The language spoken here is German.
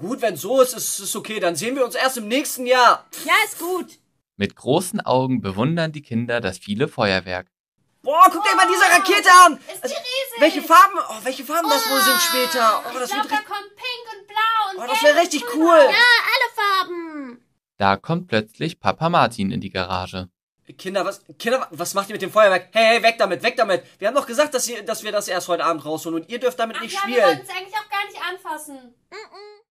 gut, wenn so ist, ist es okay. Dann sehen wir uns erst im nächsten Jahr. Ja, ist gut. Mit großen Augen bewundern die Kinder das viele Feuerwerk. Boah, guck dir mal diese Rakete an. Ist die riesig. Welche Farben das wohl sind später. Oh, das Ich glaube, da kommt pink und blau und das gelb wäre und richtig grün. cool. Ja, alle Farben. Da kommt plötzlich Papa Martin in die Garage. Kinder, was macht ihr mit dem Feuerwerk? Hey, weg damit, weg damit. Wir haben doch gesagt, dass wir das erst heute Abend rausholen und ihr dürft damit nicht Ja, spielen. wir wollten es eigentlich auch gar nicht anfassen.